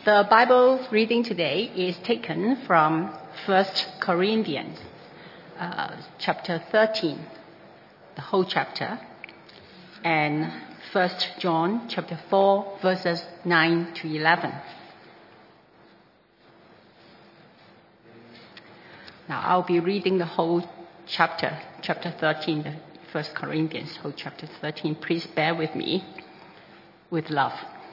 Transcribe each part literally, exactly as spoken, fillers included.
The Bible reading today is taken from First Corinthians uh, chapter thirteen, the whole chapter, and First John chapter four, verses nine to eleven. Now I'll be reading the whole chapter, chapter thirteen, the First Corinthians, whole chapter thirteen. Please bear with me with love.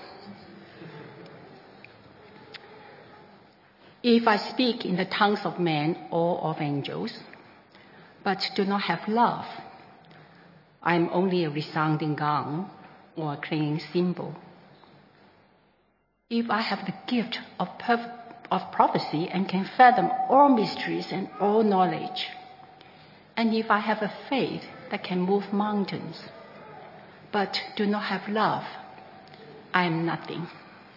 If I speak in the tongues of men or of angels, but do not have love, I am only a resounding gong or a clanging cymbal. If I have the gift of, perf- of prophecy and can fathom all mysteries and all knowledge, and if I have a faith that can move mountains, but do not have love, I am nothing.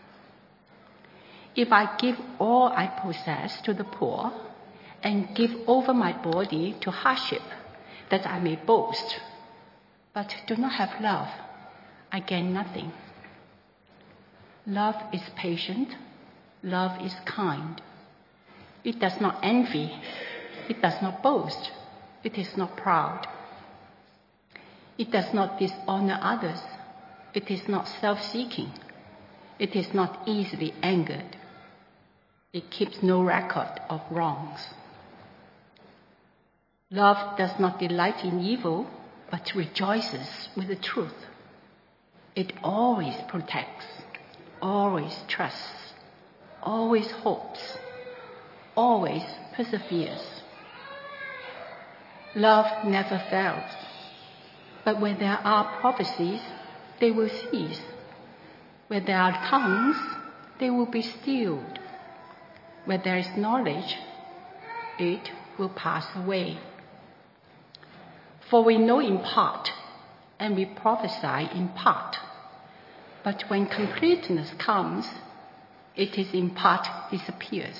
If I give all I possess to the poor and give over my body to hardship that I may boast, but do not have love, I gain nothing. Love is patient. Love is kind. It does not envy. It does not boast. It is not proud. It does not dishonor others. It is not self-seeking. It is not easily angered. It keeps no record of wrongs. Love does not delight in evil, but rejoices with the truth. It always protects, always trusts, always hopes, always perseveres. Love never fails. But when there are prophecies, they will cease. Where there are tongues, they will be stilled. Where there is knowledge, it will pass away. For we know in part, and we prophesy in part. But when completeness comes, it is in part disappears.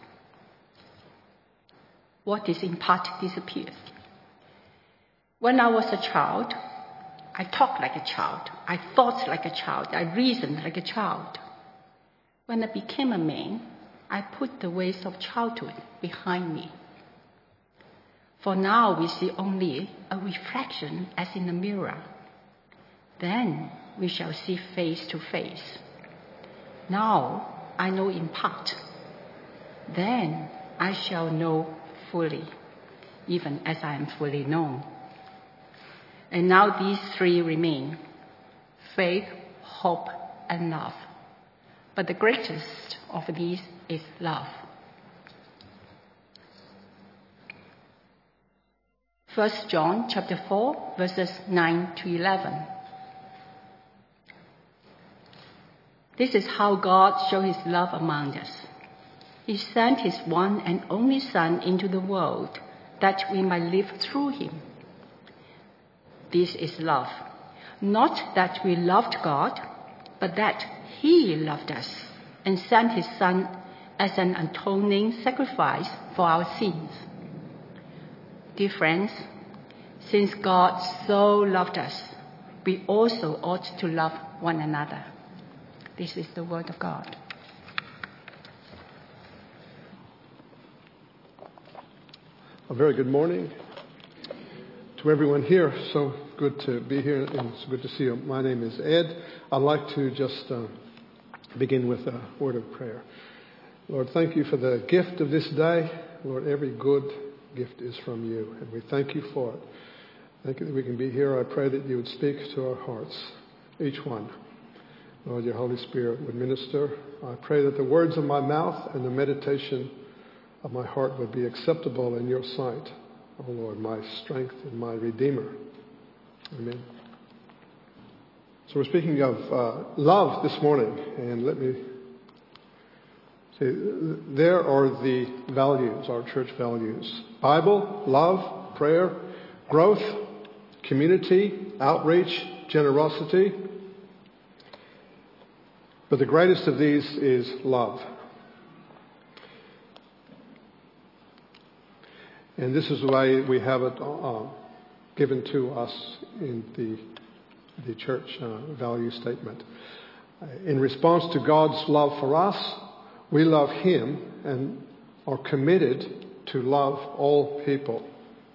What is in part disappears? When I was a child, I talked like a child. I thought like a child. I reasoned like a child. When I became a man, I put the ways of childhood behind me. For now we see only a reflection as in a mirror. Then we shall see face to face. Now I know in part. Then I shall know fully, even as I am fully known. And now these three remain: faith, hope, and love. But the greatest of these is love. First John chapter four, verses nine to eleven. This is how God showed his love among us. He sent his one and only Son into the world that we might live through him. This is love. Not that we loved God, but that he loved us and sent his Son as an atoning sacrifice for our sins. Dear friends, since God so loved us, we also ought to love one another. This is the word of God. A very good morning to everyone here. So good to be here and it's good to see you. My name is Ed. I'd like to just uh, begin with a word of prayer. Lord, thank you for the gift of this day. Lord, every good gift is from you, and we thank you for it. Thank you that we can be here. I pray that you would speak to our hearts, each one. Lord, your Holy Spirit would minister. I pray that the words of my mouth and the meditation of my heart would be acceptable in your sight, oh Lord, my strength and my Redeemer. Amen. So we're speaking of uh, love this morning, and let me say, there are the values, our church values: Bible, love, prayer, growth, community, outreach, generosity. But the greatest of these is love. And this is the way we have it uh, given to us in the, the church uh, value statement. In response to God's love for us, We love Him and are committed to love all people.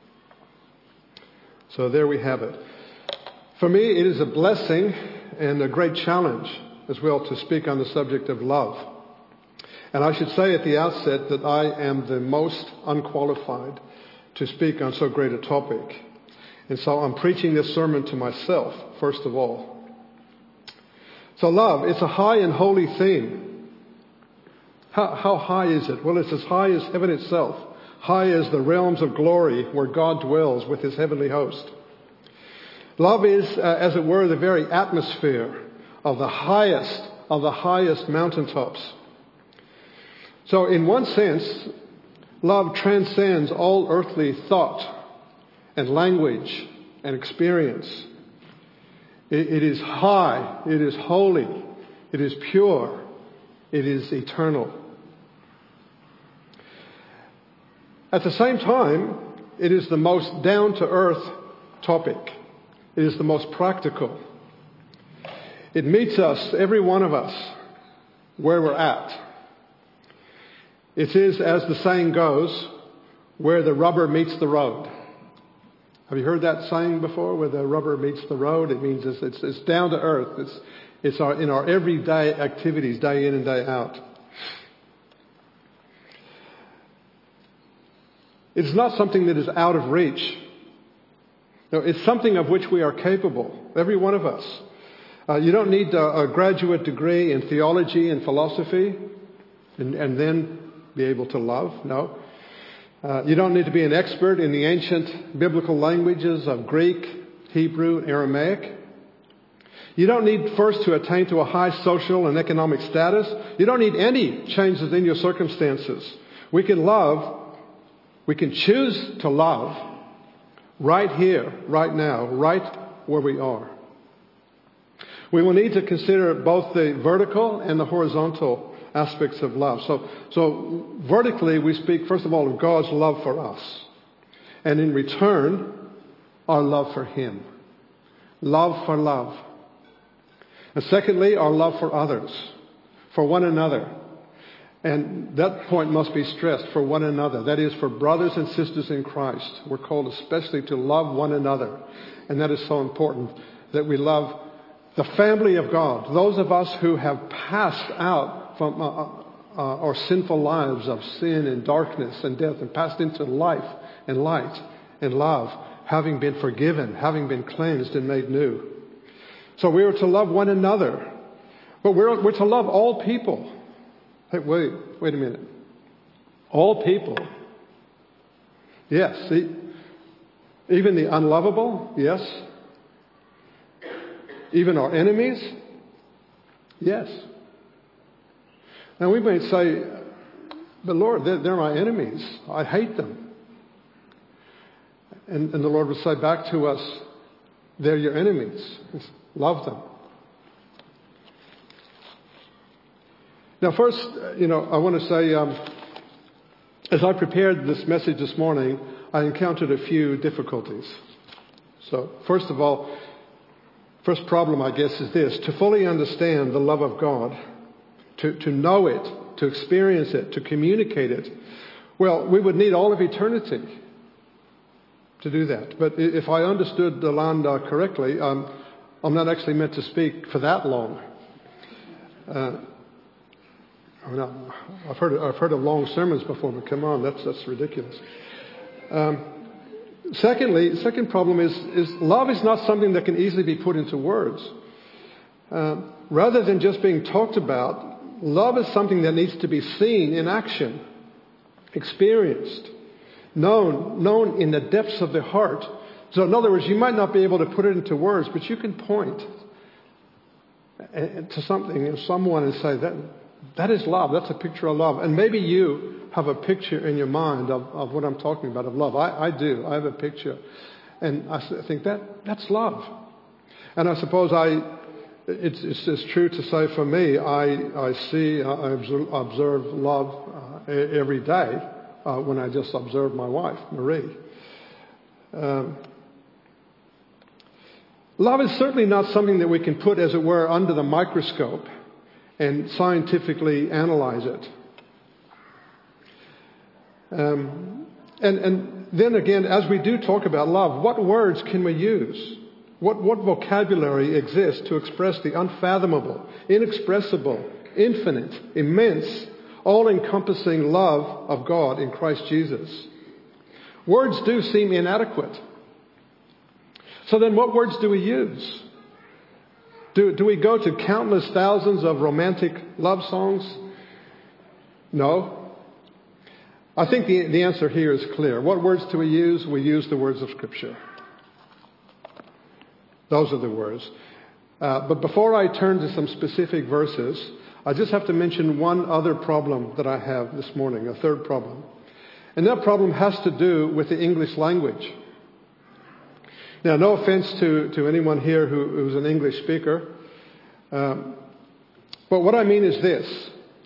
So there we have it. For me, it is a blessing and a great challenge as well to speak on the subject of love. And I should say at the outset that I am the most unqualified to speak on so great a topic. And so I'm preaching this sermon to myself, first of all. So love, it's a high and holy theme. How, how high is it? Well, it's as high as heaven itself. High as the realms of glory where God dwells with His heavenly host. Love is, uh, as it were, the very atmosphere of the highest of the highest mountaintops. So in one sense, love transcends all earthly thought and language and experience. It, it is high, it is holy, it is pure, it is eternal. At the same time, it is the most down-to-earth topic. It is the most practical. It meets us, every one of us, where we're at. It is, as the saying goes, where the rubber meets the road. Have you heard that saying before, where the rubber meets the road? It means it's, it's, it's down to earth. It's, it's our, in our everyday activities, day in and day out. It's not something that is out of reach. No, it's something of which we are capable, every one of us. Uh, you don't need a, a graduate degree in theology and philosophy and, and then be able to love. No. Uh, you don't need to be an expert in the ancient biblical languages of Greek, Hebrew, and Aramaic. You don't need first to attain to a high social and economic status. You don't need any changes in your circumstances. We can love, we can choose to love right here, right now, right where we are. We will need to consider both the vertical and the horizontal aspects of love. So, so vertically, we speak, first of all, of God's love for us. And in return, our love for Him. Love for love. And secondly, our love for others, for one another. And that point must be stressed, for one another. That is, for brothers and sisters in Christ. We're called especially to love one another. And that is so important, that we love the family of God. Those of us who have passed out from uh, uh, our sinful lives of sin and darkness and death and passed into life and light and love, having been forgiven, having been cleansed and made new. So we are to love one another. But we're, we're to love all people. Hey, wait, wait a minute. All people. Yes. See, even the unlovable. Yes. Even our enemies. Yes. Now we might say, but Lord, they're, they're my enemies. I hate them. And, and the Lord would say back to us, they're your enemies. Love them. Now first, you know, I want to say, um, as I prepared this message this morning, I encountered a few difficulties. So first of all, first problem, I guess, is this. To fully understand the love of God, to, to know it, to experience it, to communicate it, well, we would need all of eternity to do that. But if I understood Delanda correctly, um, I'm not actually meant to speak for that long. Uh, I mean, I've heard I've heard of long sermons before, but come on, that's that's ridiculous. Um, secondly, the second problem is is love is not something that can easily be put into words. Uh, rather than just being talked about, love is something that needs to be seen in action, experienced, known, known in the depths of the heart. So in other words, you might not be able to put it into words, but you can point to something and someone and say, that that is love. That's a picture of love. And maybe you have a picture in your mind of, of what I'm talking about, of love. I, I do. I have a picture. And I think that that's love. And I suppose I... It's, it's, it's true to say for me, I, I see, I observe, observe love uh, every day uh, when I just observe my wife, Marie. Um, love is certainly not something that we can put, as it were, under the microscope and scientifically analyze it. Um, and, and then again, as we do talk about love, what words can we use? What, what vocabulary exists to express the unfathomable, inexpressible, infinite, immense, all-encompassing love of God in Christ Jesus? Words do seem inadequate. So then what words do we use? Do, do we go to countless thousands of romantic love songs? No. I think the, the answer here is clear. What words do we use? We use the words of Scripture. Those are the words. Uh, but before I turn to some specific verses, I just have to mention one other problem that I have this morning, a third problem. And that problem has to do with the English language. Now, no offense to, to anyone here who, who's an English speaker, um, but what I mean is this.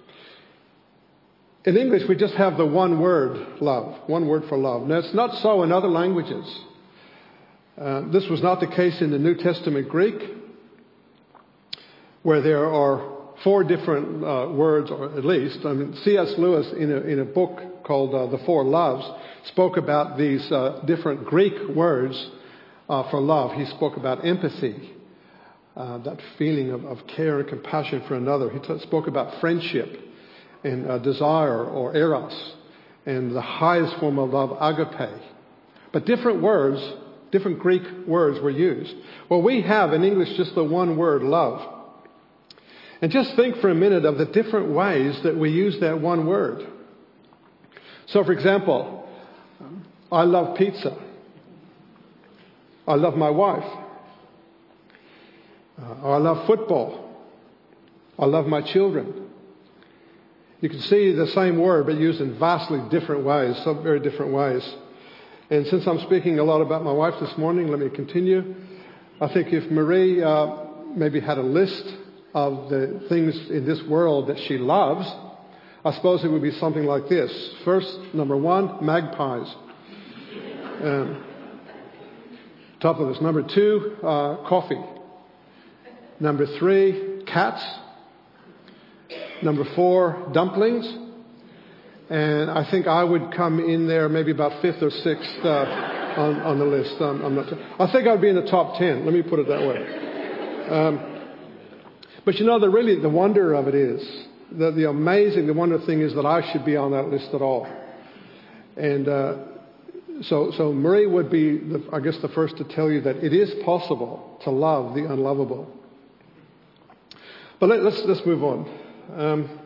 In English, we just have the one word, love, one word for love. Now, it's not so in other languages. Uh, this was not the case in the New Testament Greek, where there are four different uh, words, or at least. I mean, C S Lewis, in a, in a book called uh, The Four Loves, spoke about these uh, different Greek words uh, for love. He spoke about empathy, uh, that feeling of, of care and compassion for another. He t- spoke about friendship and uh, desire, or eros, and the highest form of love, agape. But different words, different Greek words were used. Well, we have in English just the one word, love. And just think for a minute of the different ways that we use that one word. So, for example, I love pizza. I love my wife. Uh, I love football. I love my children. You can see the same word, but used in vastly different ways, some very different ways. And since I'm speaking a lot about my wife this morning, let me continue. I think if Marie uh, maybe had a list of the things in this world that she loves, I suppose it would be something like this. First, number one, magpies. Um, top of this. Number two, uh, coffee. Number three, cats. Number four, dumplings. And I think I would come in there maybe about fifth or sixth uh, on, on the list. Um, I'm not. I think I'd be in the top ten. Let me put it that way. Um, But you know, the really the wonder of it is, the, the amazing, the wonder thing is that I should be on that list at all. And uh, so, so Marie would be, the, I guess, the first to tell you that it is possible to love the unlovable. But let, let's let's move on. Um,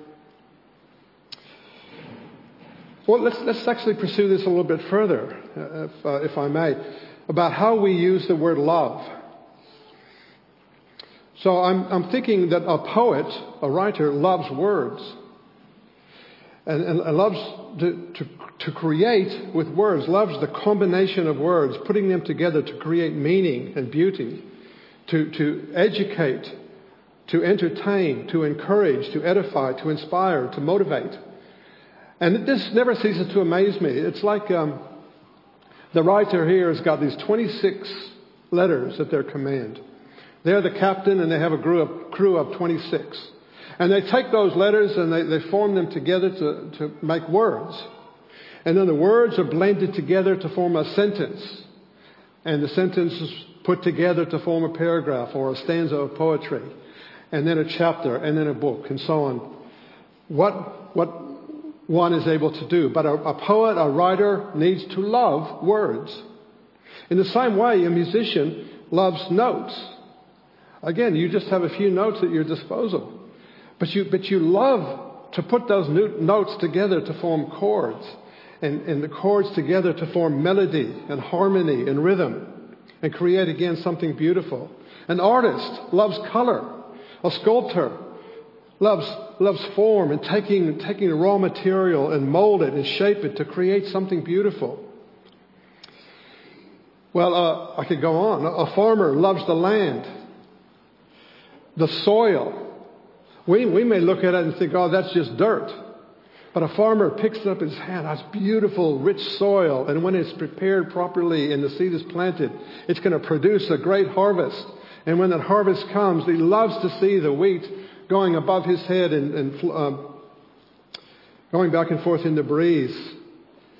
well, let's let's actually pursue this a little bit further, uh, if, uh, if I may, about how we use the word love. So I'm, I'm thinking that a poet, a writer, loves words. And, and, and loves to, to, to create with words, loves the combination of words, putting them together to create meaning and beauty, to, to educate, to entertain, to encourage, to edify, to inspire, to motivate. And this never ceases to amaze me. It's like um, the writer here has got these twenty-six letters at their command. They're the captain and they have a crew of, crew of twenty-six. And they take those letters and they, they form them together to, to make words. And then the words are blended together to form a sentence. And the sentence is put together to form a paragraph or a stanza of poetry. And then a chapter and then a book and so on. What, what one is able to do. But a, a poet, a writer needs to love words. In the same way, a musician loves notes. Again, you just have a few notes at your disposal. But you, but you love to put those notes together to form chords. And, and the chords together to form melody and harmony and rhythm. And create again something beautiful. An artist loves color. A sculptor loves, loves form and taking, taking raw material and mold it and shape it to create something beautiful. Well, uh, I could go on. A farmer loves the land. The soil. We, we may look at it and think, oh, that's just dirt. But a farmer picks it up in his hand. That's beautiful, rich soil. And when it's prepared properly and the seed is planted, it's going to produce a great harvest. And when that harvest comes, he loves to see the wheat going above his head and, and uh, going back and forth in the breeze.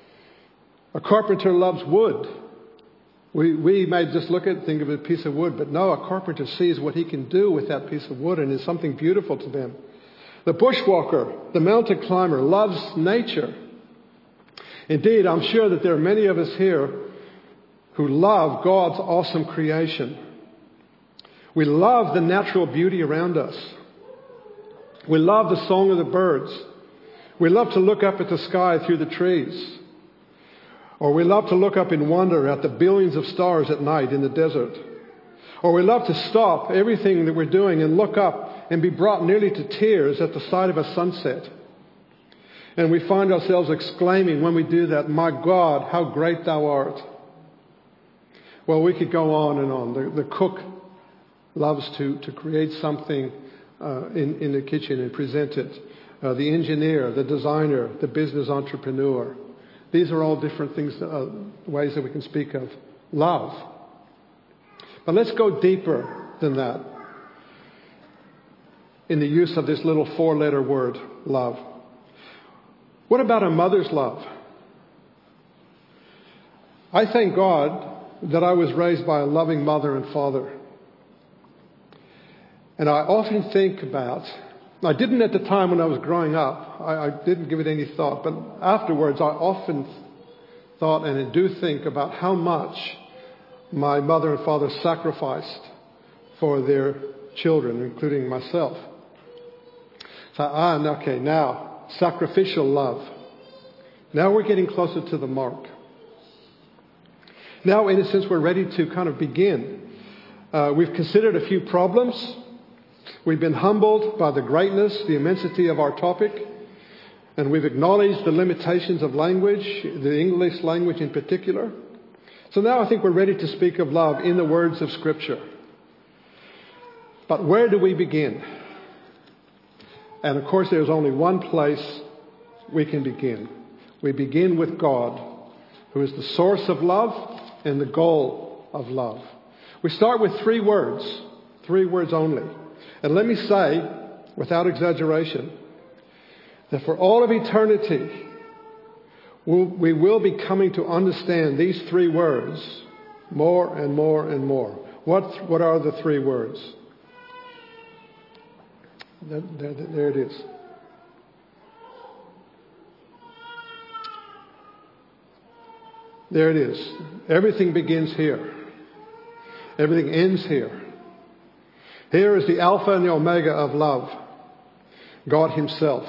A carpenter loves wood. We, we may just look at it, think of a piece of wood, but no, a carpenter sees what he can do with that piece of wood, and it's something beautiful to them. The bushwalker, the mountain climber, loves nature. Indeed, I'm sure that there are many of us here who love God's awesome creation. We love the natural beauty around us. We love the song of the birds. We love to look up at the sky through the trees. Or we love to look up in wonder at the billions of stars at night in the desert. Or we love to stop everything that we're doing and look up and be brought nearly to tears at the sight of a sunset. And we find ourselves exclaiming when we do that, "My God, how great thou art." Well, we could go on and on. The, the cook loves to, to create something uh, in, in the kitchen and present it. Uh, the engineer, the designer, the business entrepreneur. These are all different things, uh, ways that we can speak of love. But let's go deeper than that in the use of this little four-letter word, love. What about a mother's love? I thank God that I was raised by a loving mother and father. And I often think about, I didn't at the time when I was growing up, I, I didn't give it any thought, but afterwards I often thought and do think about how much my mother and father sacrificed for their children, including myself. So, ah, okay, now, sacrificial love. Now we're getting closer to the mark. Now, in a sense, we're ready to kind of begin. Uh, we've considered a few problems. We've been humbled by the greatness, the immensity of our topic. And we've acknowledged the limitations of language, the English language in particular. So now I think we're ready to speak of love in the words of Scripture. But where do we begin? And of course, there's only one place we can begin. We begin with God, who is the source of love and the goal of love. We start with three words, three words only. And let me say, without exaggeration, that for all of eternity, we will be coming to understand these three words more and more and more. What, what are the three words? There, there, there it is. There it is. Everything begins here. Everything ends here. Here is the Alpha and the Omega of love. God Himself.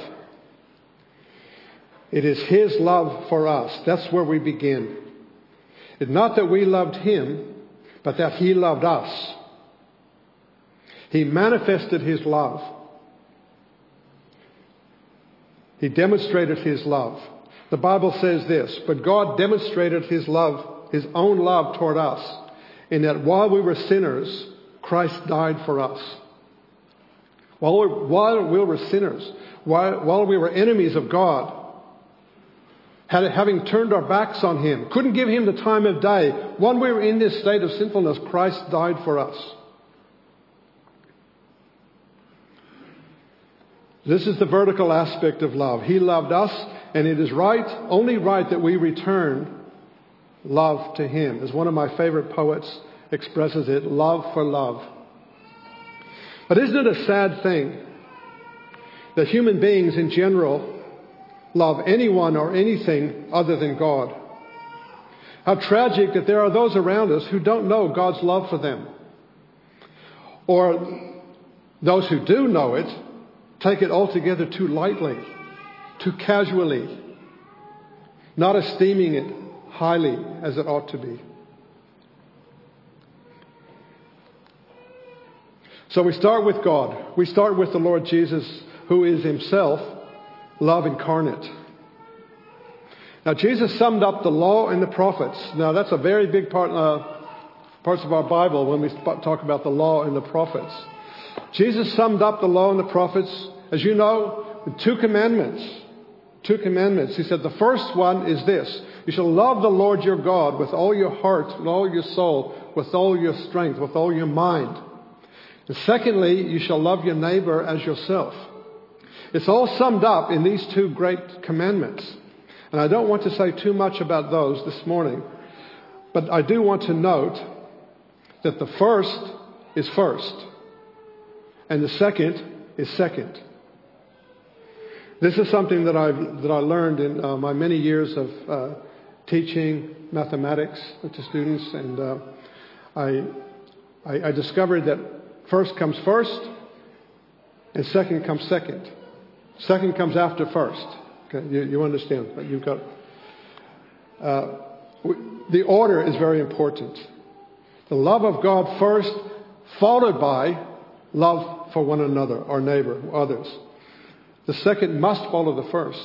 It is His love for us. That's where we begin. It's not that we loved Him, but that He loved us. He manifested His love. He demonstrated His love. The Bible says this, but God demonstrated His love, His own love toward us, in that while we were sinners, Christ died for us. While we, while we were sinners, while, while we were enemies of God, had, having turned our backs on Him, couldn't give Him the time of day, when we were in this state of sinfulness, Christ died for us. This is the vertical aspect of love. He loved us, and it is right, only right, that we return love to Him. As one of my favorite poets expresses it, love for love. But isn't it a sad thing that human beings in general love anyone or anything other than God? How tragic that there are those around us who don't know God's love for them. Or those who do know it take it altogether too lightly, too casually, not esteeming it highly as it ought to be. So we start with God. We start with the Lord Jesus, who is Himself love incarnate. Now, Jesus summed up the law and the prophets. Now, that's a very big part, uh, parts of our Bible when we talk about the law and the prophets. Jesus summed up the law and the prophets, as you know, with two commandments. Two commandments. He said the first one is this: you shall love the Lord your God with all your heart, with all your soul, with all your strength, with all your mind. And secondly, you shall love your neighbor as yourself. It's all summed up in these two great commandments. And I don't want to say too much about those this morning, but I do want to note that the first is first, and the second is second. This is something that I've that I learned in uh, my many years of uh, teaching mathematics to students, and uh, I, I I discovered that first comes first, and second comes second. Second comes after first. Okay, you, you understand? You've got uh, the order is very important. The love of God first, followed by love for one another, our neighbor, others. The second must follow the first.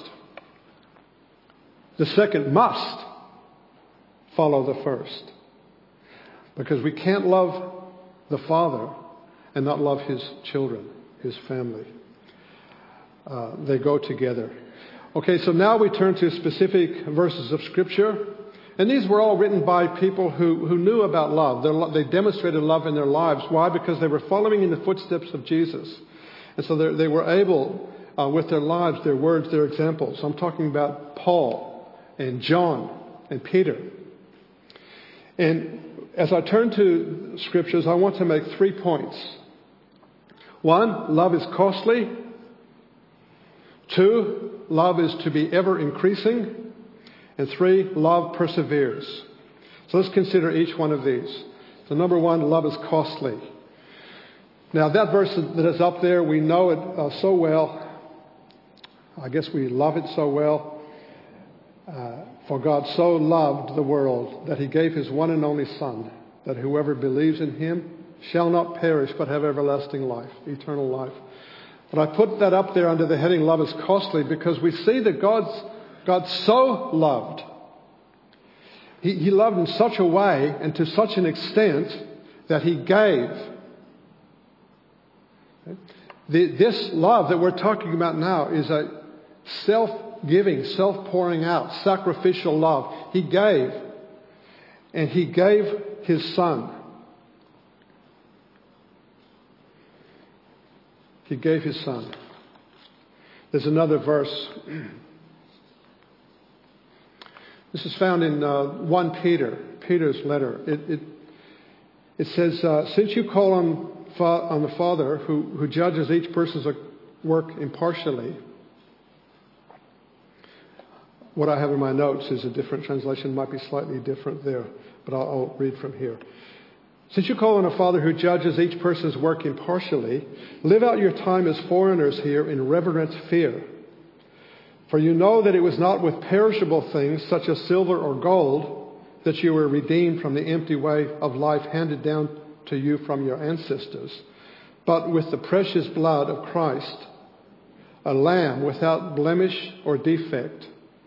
The second must follow the first. Because we can't love the Father and not love His children, His family. Uh, they go together. Okay, so now we turn to specific verses of Scripture. And these were all written by people who, who knew about love. They're, they demonstrated love in their lives. Why? Because they were following in the footsteps of Jesus. And so they were able, uh, with their lives, their words, their examples. I'm talking about Paul and John and Peter. And as I turn to Scriptures, I want to make three points. One, love is costly. Two, love is to be ever increasing. And three, love perseveres. So let's consider each one of these. So number one, love is costly. Now that verse that is up there, we know it uh, so well. I guess we love it so well. Uh, For God so loved the world that He gave His one and only Son, that whoever believes in Him shall not perish but have everlasting life, eternal life. But I put that up there under the heading love is costly because we see that God's God so loved. He, he loved in such a way and to such an extent that He gave. The, this love that we're talking about now is a self-giving, self-pouring out, sacrificial love. He gave. And He gave His Son. He gave His Son. There's another verse. This is found in uh, First Peter, Peter's letter. It, it, it says, uh, since you call on, fa- on the Father who, who judges each person's work impartially. What I have in my notes is a different translation, might be slightly different there, but I'll, I'll read from here. Since you call on a Father who judges each person's work impartially, live out your time as foreigners here in reverent fear. For you know that it was not with perishable things such as silver or gold that you were redeemed from the empty way of life handed down to you from your ancestors, but with the precious blood of Christ, a lamb without blemish or defect.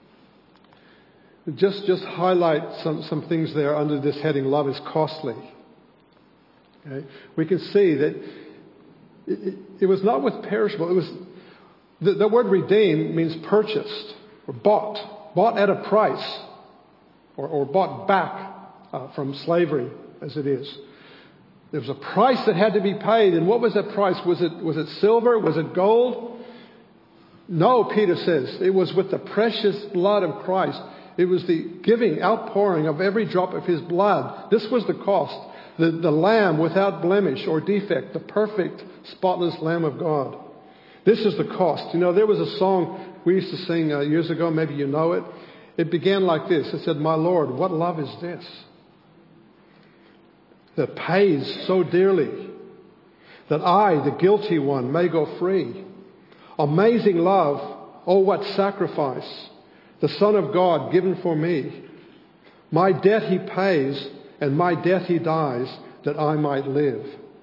Just, just highlight some, some things there under this heading, love is costly. Okay? We can see that it, it, it was not with perishable, it was The, the word redeemed means purchased or bought, bought at a price or, or bought back uh, from slavery as it is. There was a price that had to be paid. And what was that price? Was it, was it silver? Was it gold? No, Peter says. It was with the precious blood of Christ. It was the giving, outpouring of every drop of His blood. This was the cost. The, the lamb without blemish or defect, the perfect, spotless Lamb of God. This is the cost. You know, there was a song we used to sing uh, years ago. Maybe you know it. It began like this. It said, "My Lord, what love is this that pays so dearly that I, the guilty one, may go free? Amazing love, oh, what sacrifice, the Son of God given for me. My debt He pays, and my death He dies, that I might live."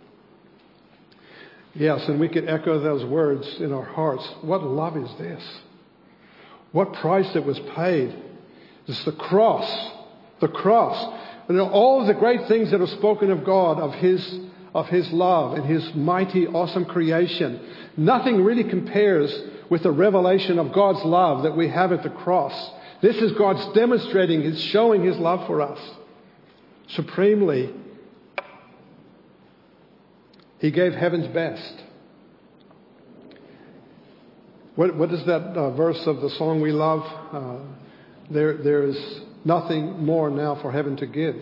Yes, and we could echo those words in our hearts. What love is this? What price that was paid? It's the cross. The cross. You know, all of the great things that are spoken of God, of His, of His love and His mighty, awesome creation. Nothing really compares with the revelation of God's love that we have at the cross. This is God's demonstrating, His showing His love for us. Supremely, He gave heaven's best. What, what is that uh, verse of the song we love? Uh, there, there is nothing more now for heaven to give.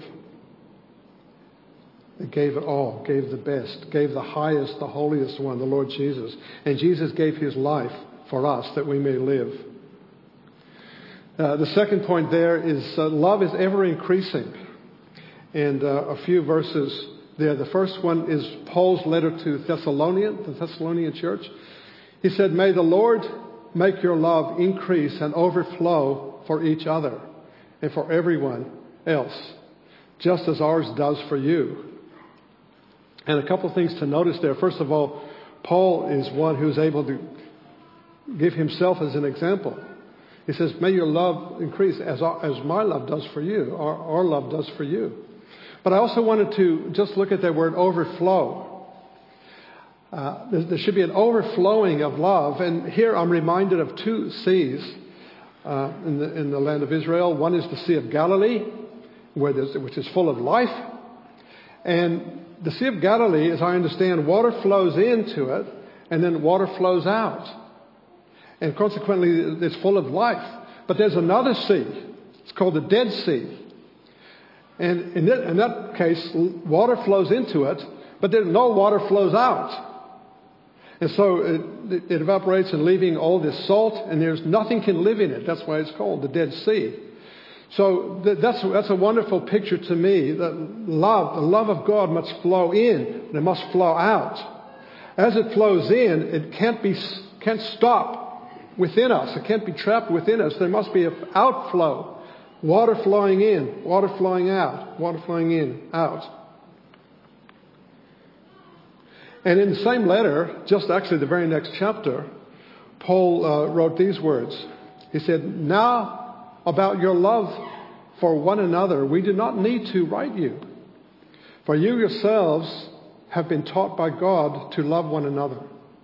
It gave it all, gave the best, gave the highest, the holiest one, the Lord Jesus. And Jesus gave his life for us that we may live. Uh, the second point there is uh, love is ever increasing. And uh, a few verses there. The first one is Paul's letter to Thessalonian, the Thessalonian church. He said, "May the Lord make your love increase and overflow for each other and for everyone else, just as ours does for you." And a couple of things to notice there. First of all, Paul is one who's able to give himself as an example. He says, "May your love increase as as my love does for you, our, our love does for you." But I also wanted to just look at that word overflow. Uh, there, there should be an overflowing of love. And here I'm reminded of two seas uh, in, the, in the land of Israel. One is the Sea of Galilee, where there's, which is full of life. And the Sea of Galilee, as I understand, water flows into it and then water flows out. And consequently, it's full of life. But there's another sea. It's called the Dead Sea. And in that, in that case, water flows into it, but then no water flows out. And so it, it evaporates and leaving all this salt, and there's nothing can live in it. That's why it's called the Dead Sea. So th- that's, that's a wonderful picture to me, that love, the love of God must flow in, and it must flow out. As it flows in, it can't be, can't stop within us. It can't be trapped within us. There must be an outflow. Water flowing in, water flowing out, water flowing in, out. And in the same letter, just actually the very next chapter, Paul uh, wrote these words. He said, "Now about your love for one another, we do not need to write you. For you yourselves have been taught by God to love one another."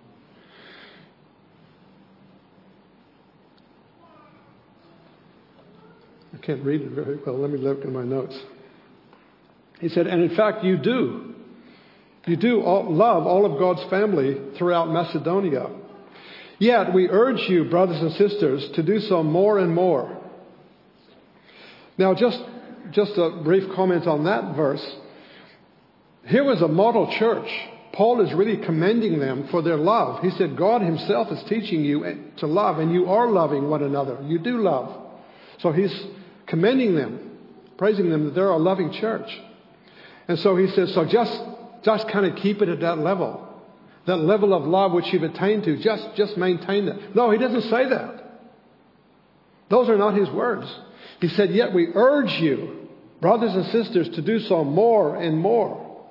I can't read it very well. Let me look in my notes. He said, "And in fact, you do. You do all, love all of God's family throughout Macedonia. Yet we urge you, brothers and sisters, to do so more and more." Now, just, just a brief comment on that verse. Here was a model church. Paul is really commending them for their love. He said, God himself is teaching you to love, and you are loving one another. You do love. So he's commending them, praising them that they're a loving church. And so he says, so just, just kind of keep it at that level. That level of love which you've attained to, just, just maintain that. No, he doesn't say that. Those are not his words. He said, yet we urge you, brothers and sisters, to do so more and more.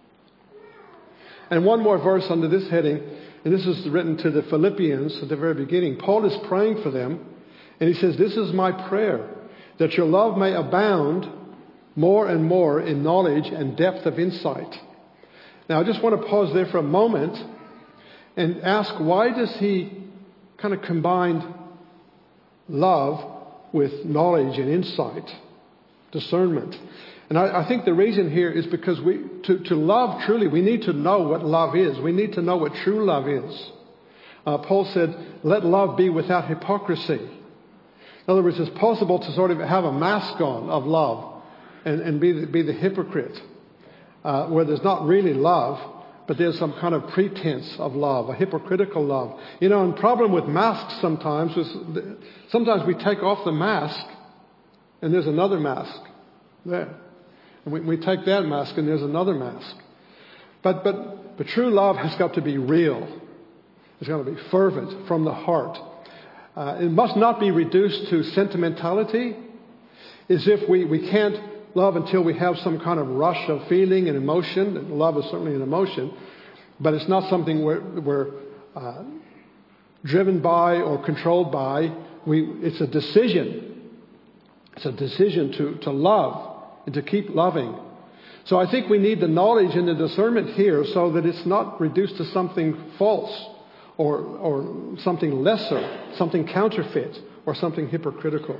And one more verse under this heading, and this is written to the Philippians at the very beginning. Paul is praying for them, and he says, "This is my prayer, that your love may abound more and more in knowledge and depth of insight." Now, I just want to pause there for a moment and ask, why does he kind of combine love with knowledge and insight, discernment? And I, I think the reason here is because we, to, to love truly, we need to know what love is. We need to know what true love is. Uh, Paul said, "Let love be without hypocrisy." In other words, it's possible to sort of have a mask on of love and, and be, the, be the hypocrite, uh, where there's not really love, but there's some kind of pretense of love, a hypocritical love. You know, and the problem with masks sometimes is sometimes we take off the mask and there's another mask there. And we, we take that mask and there's another mask. But, but, but true love has got to be real. It's got to be fervent from the heart. Uh, it must not be reduced to sentimentality, as if we, we can't love until we have some kind of rush of feeling and emotion. Love is certainly an emotion, but it's not something we're, we're uh, driven by or controlled by. We, it's a decision. It's a decision to, to love and to keep loving. So I think we need the knowledge and the discernment here so that it's not reduced to something false or, or something lesser, something counterfeit, or something hypocritical.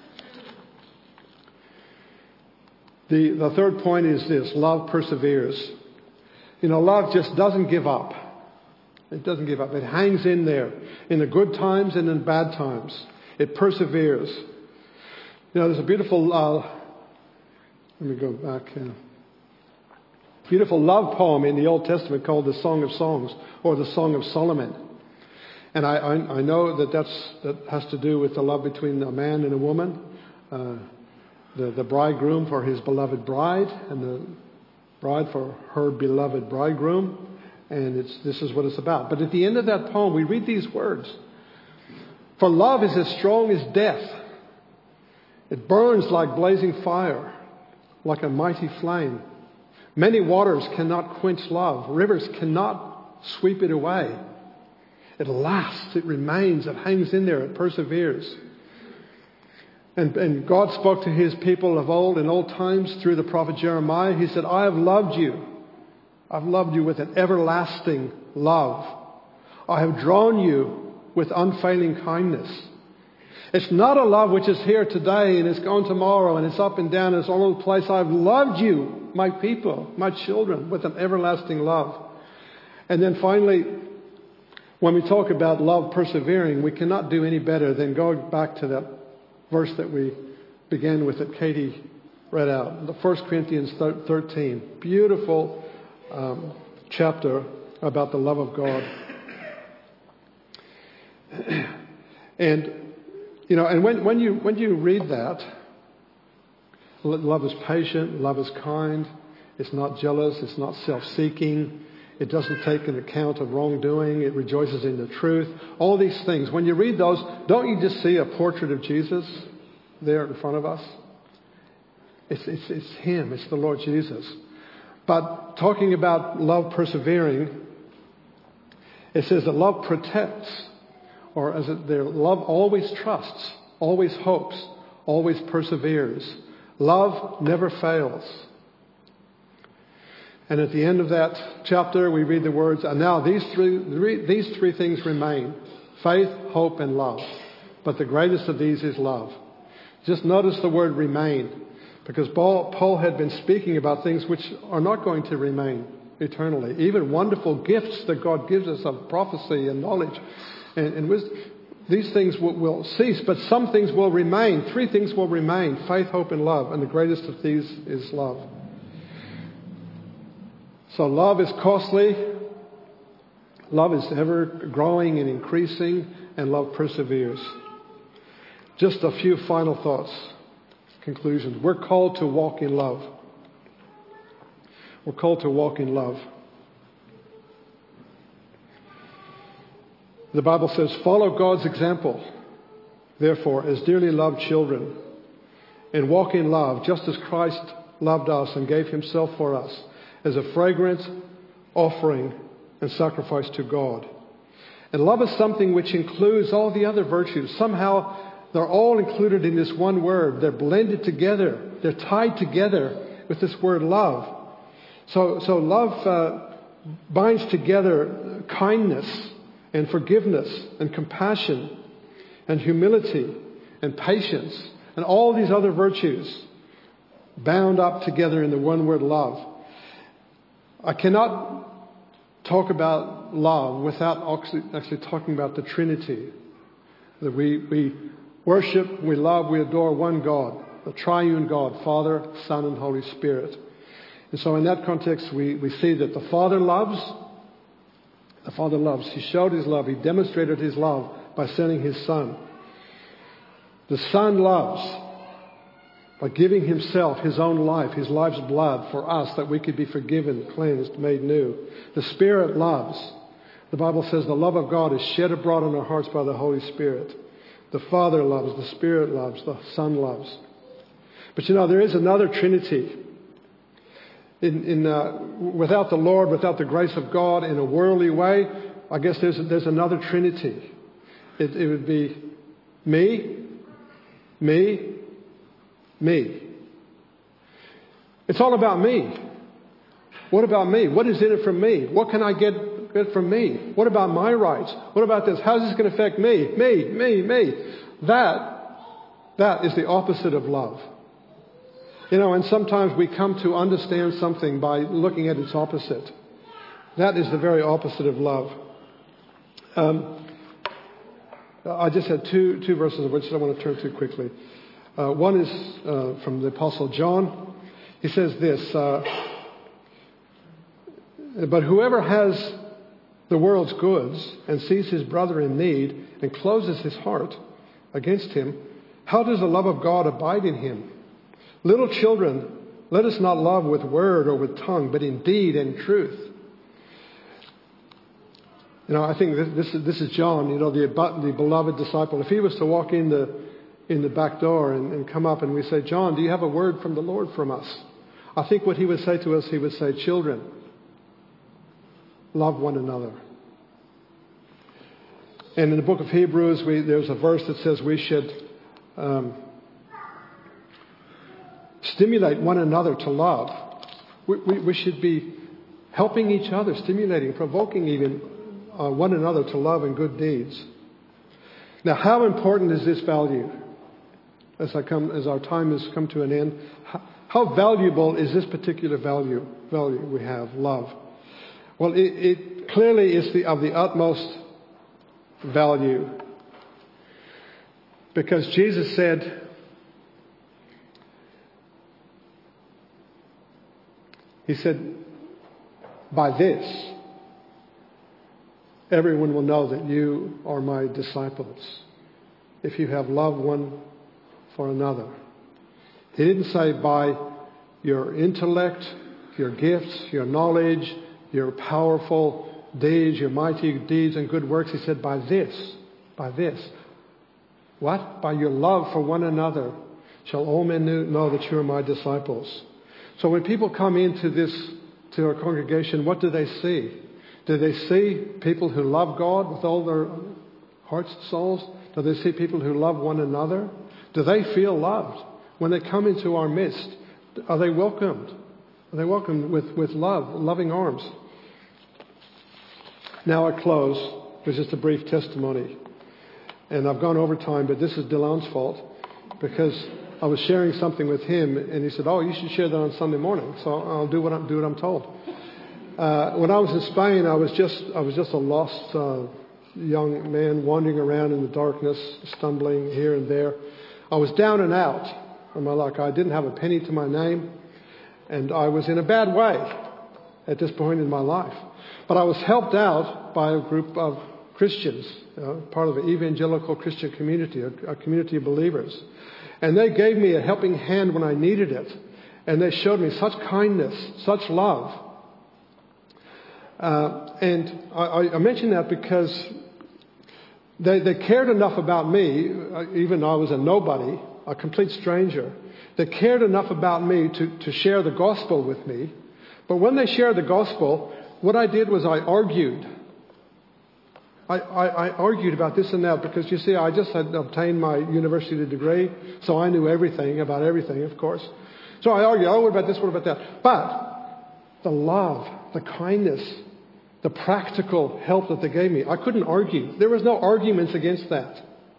The, the third point is this: love perseveres. You know, love just doesn't give up. It doesn't give up. It hangs in there in the good times and in bad times. It perseveres. You know, there's a beautiful, uh, let me go back here. Beautiful love poem in the Old Testament called the Song of Songs, or the Song of Solomon. And I, I, I know that that's, that has to do with the love between a man and a woman. Uh, the, the bridegroom for his beloved bride, and the bride for her beloved bridegroom. And it's, this is what it's about. But at the end of that poem, we read these words. For love is as strong as death. It burns like blazing fire, like a mighty flame. Many waters cannot quench love. Rivers cannot sweep it away. It lasts. It remains. It hangs in there. It perseveres. And, and God spoke to his people of old, in old times, through the prophet Jeremiah. He said, I have loved you. I've loved you with an everlasting love. I have drawn you with unfailing kindness. It's not a love which is here today and it's gone tomorrow and it's up and down and it's all over the place. I've loved you, my people, my children, with an everlasting love. And then finally, when we talk about love persevering, we cannot do any better than go back to that verse that we began with that Katie read out. The First Corinthians thirteen. Beautiful um, chapter about the love of God. And You know, and when, when you when you read that, love is patient, love is kind, it's not jealous, it's not self-seeking, it doesn't take an account of wrongdoing, it rejoices in the truth. All these things, when you read those, don't you just see a portrait of Jesus there in front of us? It's, it's, it's Him, it's the Lord Jesus. But talking about love persevering, it says that love protects. Or as it there, love always trusts, always hopes, always perseveres. Love never fails. And at the end of that chapter, we read the words, and now these three, these three things remain: faith, hope, and love. But the greatest of these is love. Just notice the word remain, because Paul, Paul had been speaking about things which are not going to remain eternally. Even wonderful gifts that God gives us of prophecy and knowledge And, and wisdom, these things will, will cease, but some things will remain. Three things will remain: faith, hope, and love. And the greatest of these is love. So love is costly. Love is ever growing and increasing, and love perseveres. Just a few final thoughts, conclusions. We're called to walk in love. We're called to walk in love. The Bible says, follow God's example, therefore, as dearly loved children, and walk in love, just as Christ loved us and gave himself for us as a fragrant offering and sacrifice to God. And love is something which includes all the other virtues. Somehow, they're all included in this one word. They're blended together. They're tied together with this word love. So, so love uh, binds together kindness and forgiveness and compassion and humility and patience and all these other virtues bound up together in the one word love. I cannot talk about love without actually, actually talking about the Trinity. That we, we worship, we love, we adore one God, the triune God, Father, Son, and Holy Spirit. And so in that context, we, we see that the Father loves, The Father loves. He showed His love. He demonstrated His love by sending His Son. The Son loves by giving Himself, His own life, His life's blood for us, that we could be forgiven, cleansed, made new. The Spirit loves. The Bible says the love of God is shed abroad in our hearts by the Holy Spirit. The Father loves. The Spirit loves. The Son loves. But you know, there is another Trinity. In, in, uh, without the Lord, without the grace of God, in a worldly way, I guess there's there's another Trinity. It, it would be me, me, me. It's all about me. What about me? What is in it for me? What can I get, get from me? What about my rights? What about this? How is this going to affect me? Me, me, me. That, that is the opposite of love. You know, and sometimes we come to understand something by looking at its opposite. That is the very opposite of love. Um, I just had two two verses of which I want to turn to quickly. Uh, one is uh, from the Apostle John. He says this, uh, but whoever has the world's goods and sees his brother in need and closes his heart against him, how does the love of God abide in him? Little children, let us not love with word or with tongue, but in deed and truth. You know, I think this, this, is, this is John, you know, the, the beloved disciple. If he was to walk in the in the back door and, and come up and we say, John, do you have a word from the Lord from us? I think what he would say to us, he would say, children, love one another. And in the book of Hebrews, we, there's a verse that says we should um, stimulate one another to love. We, we, we should be helping each other, stimulating, provoking even uh, one another to love and good deeds. Now, how important is this value? As I come, as our time has come to an end, how, how valuable is this particular value? Value we have, love. Well, it, it clearly is the, of the utmost value, because Jesus said, He said, by this, everyone will know that you are my disciples, if you have loved one for another. He didn't say by your intellect, your gifts, your knowledge, your powerful deeds, your mighty deeds and good works. He said by this, by this. What? By your love for one another shall all men know that you are my disciples. So when people come into this, to our congregation, what do they see? Do they see people who love God with all their hearts and souls? Do they see people who love one another? Do they feel loved? When they come into our midst, are they welcomed? Are they welcomed with, with love, loving arms? Now I close with just a brief testimony. And I've gone over time, but this is Dylan's fault, because I was sharing something with him, and he said, oh, you should share that on Sunday morning. So I'll do what I'm, do what I'm told. Uh, when I was in Spain, I was just I was just a lost uh, young man wandering around in the darkness, stumbling here and there. I was down and out on my luck. I didn't have a penny to my name, and I was in a bad way at this point in my life. But I was helped out by a group of Christians, you know, part of an evangelical Christian community, a, a community of believers. And they gave me a helping hand when I needed it. And they showed me such kindness, such love. Uh, and I, I mention that because they, they cared enough about me, even though I was a nobody, a complete stranger. They cared enough about me to, to share the gospel with me. But when they shared the gospel, what I did was I argued. I, I, I argued about this and that because, you see, I just had obtained my university degree, so I knew everything about everything, of course. So I argued, oh, what about this, what about that? But the love, the kindness, the practical help that they gave me, I couldn't argue. There was no arguments against that.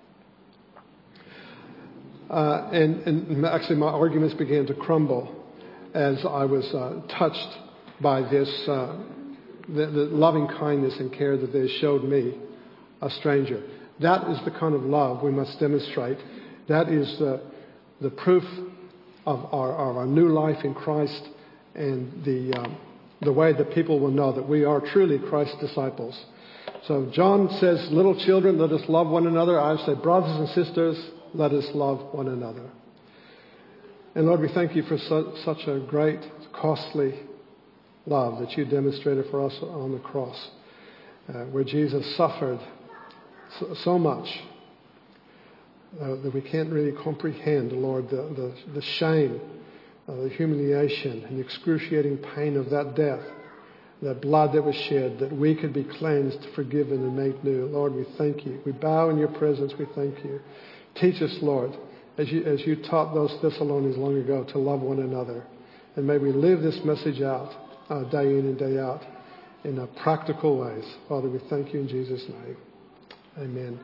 Uh, and, and actually my arguments began to crumble as I was uh, touched by this uh, the, the loving kindness and care that they showed me, a stranger. That is the kind of love we must demonstrate. That is the, the proof of our, of our new life in Christ, and the, um, the way that people will know that we are truly Christ's disciples. So John says, little children, let us love one another. I say, brothers and sisters, let us love one another. And Lord, we thank you for su- such a great, costly love that you demonstrated for us on the cross, uh, where Jesus suffered so, so much uh, that we can't really comprehend, Lord, the, the, the shame, uh, the humiliation and the excruciating pain of that death, that blood that was shed, that we could be cleansed, forgiven, and made new. Lord, we thank you. We bow in your presence. We thank you. Teach us, Lord, as you, as you taught those Thessalonians long ago, to love one another. And may we live this message out Uh, day in and day out in uh, practical ways. Father, we thank you in Jesus' name. Amen.